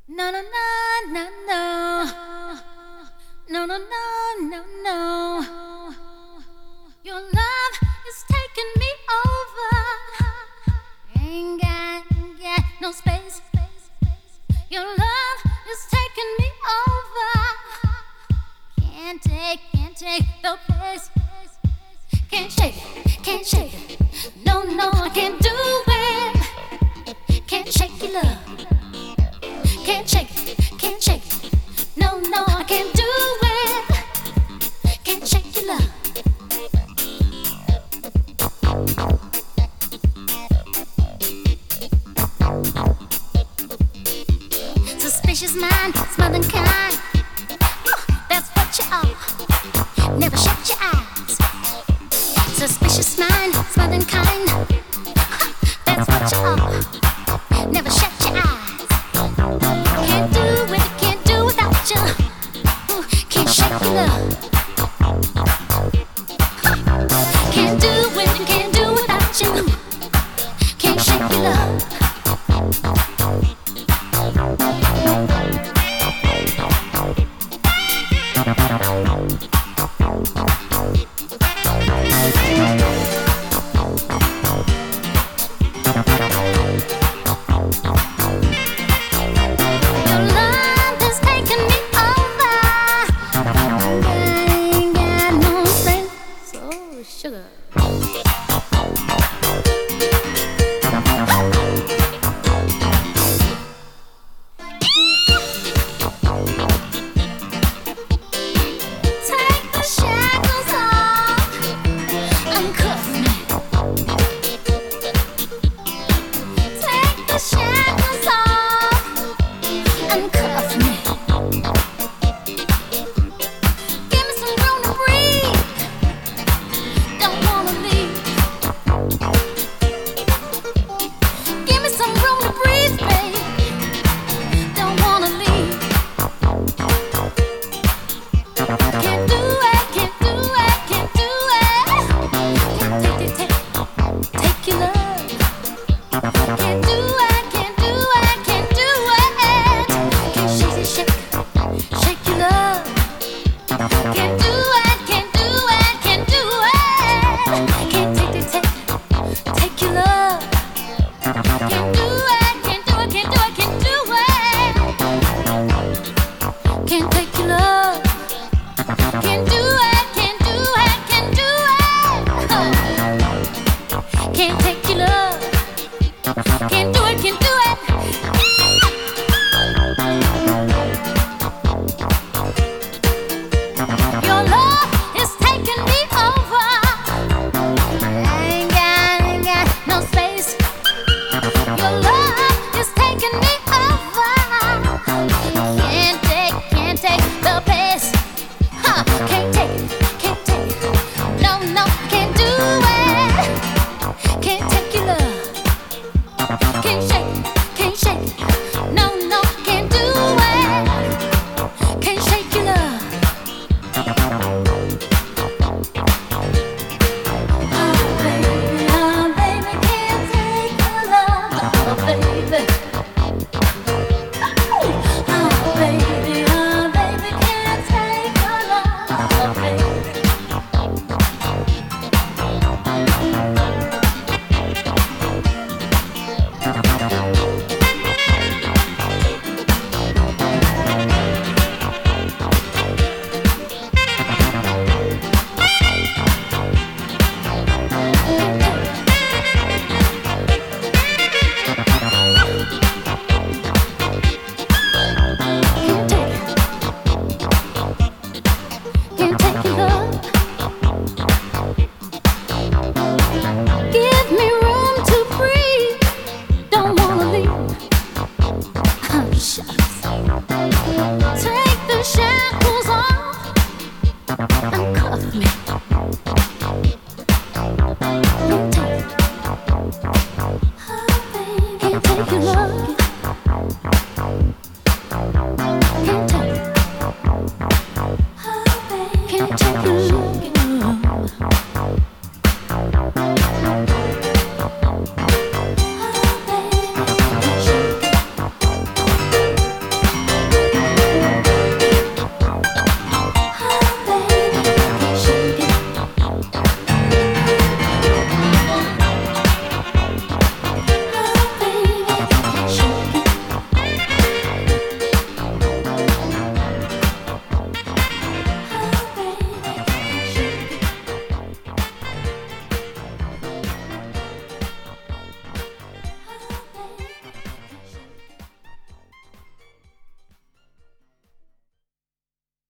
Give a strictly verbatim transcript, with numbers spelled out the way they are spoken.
No, no, no, no, no. No, no, no, no, no. Your love is taking me over. Ain't got, ain't got no space. Your love is taking me over. Can't take, can't take the place. Can't shake it, can't shake it. No, no, I can't do it. Can't shake your love. Can't shake it, can't shake it. No, no, I can't do it. Can't shake your love. Suspicious mind, smothering kind. That's what you are. Never shut your eyes. Suspicious mind, smothering kind. That's what you are. Never shut your eyes. Can't do it, can't do without you. Ooh, can't shake your love. Can't do it, can't do without you. Can't shake your love. Shackles off, uncuff me.